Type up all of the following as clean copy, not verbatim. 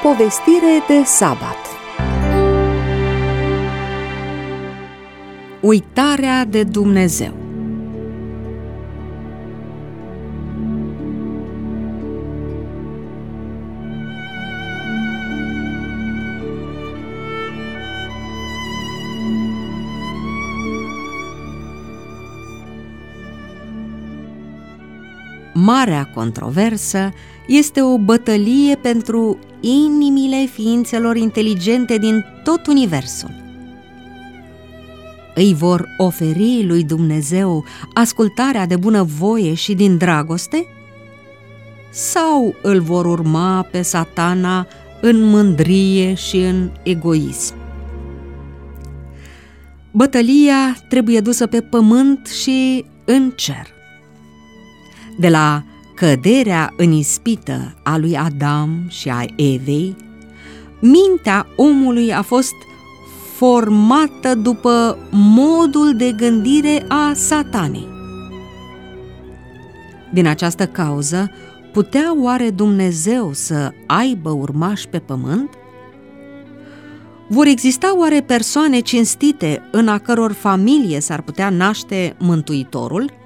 Povestire de sabat. Uitarea de Dumnezeu. Marea controversă este o bătălie pentru inimile ființelor inteligente din tot universul. Îi vor oferi lui Dumnezeu ascultarea de bunăvoie și din dragoste? Sau îl vor urma pe Satana în mândrie și în egoism? Bătălia trebuie dusă pe pământ și în cer. De la căderea în ispită a lui Adam și a Evei, mintea omului a fost formată după modul de gândire a Satanei. Din această cauză, putea oare Dumnezeu să aibă urmași pe pământ? Vor exista oare persoane cinstite în a căror familie s-ar putea naște Mântuitorul?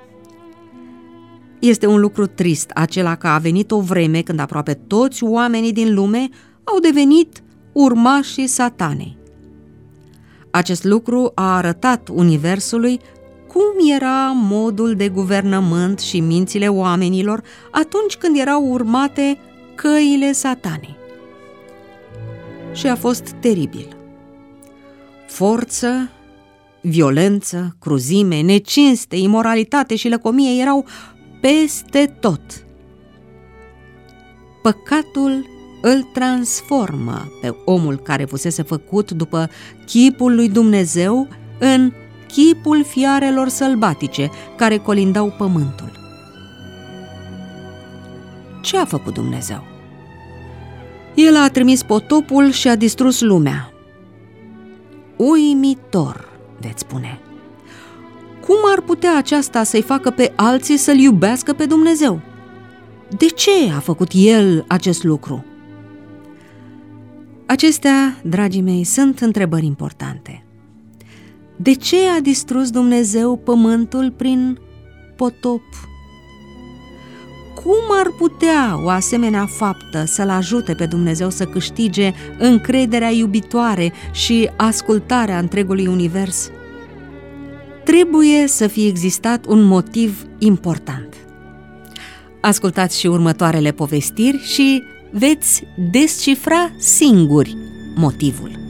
Este un lucru trist acela că a venit o vreme când aproape toți oamenii din lume au devenit urmașii Satanei. Acest lucru a arătat universului cum era modul de guvernământ și mințile oamenilor atunci când erau urmate căile Satanei. Și a fost teribil. Forță, violență, cruzime, necinste, imoralitate și lăcomie erau peste tot. Păcatul îl transformă pe omul care fusese făcut după chipul lui Dumnezeu în chipul fiarelor sălbatice care colindau pământul. Ce a făcut Dumnezeu? El a trimis potopul și a distrus lumea. Uimitor, veți spune. Cum ar putea aceasta să-i facă pe alții să-L iubească pe Dumnezeu? De ce a făcut El acest lucru? Acestea, dragii mei, sunt întrebări importante. De ce a distrus Dumnezeu pământul prin potop? Cum ar putea o asemenea faptă să-L ajute pe Dumnezeu să câștige încrederea iubitoare și ascultarea întregului univers? Trebuie să fie existat un motiv important. Ascultați și următoarele povestiri și veți descifra singuri motivul.